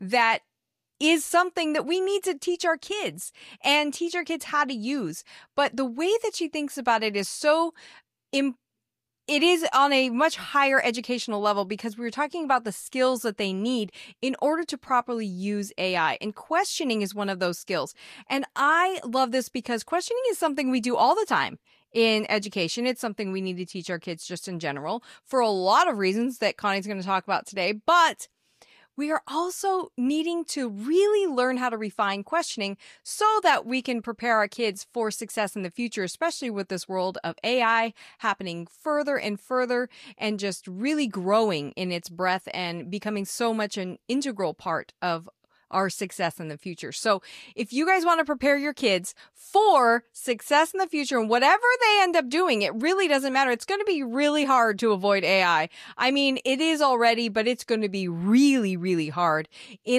that is something that we need to teach our kids and teach our kids how to use. But the way that she thinks about it is so it is on a much higher educational level, because we were talking about the skills that they need in order to properly use AI. And questioning is one of those skills. And I love this because questioning is something we do all the time in education. It's something we need to teach our kids just in general for a lot of reasons that Connie's going to talk about today. But we are also needing to really learn how to refine questioning so that we can prepare our kids for success in the future, especially with this world of AI happening further and further and just really growing in its breadth and becoming so much an integral part of our success in the future. So if you guys want to prepare your kids for success in the future and whatever they end up doing, it really doesn't matter. It's going to be really hard to avoid AI. I mean, it is already, but it's going to be really, really hard in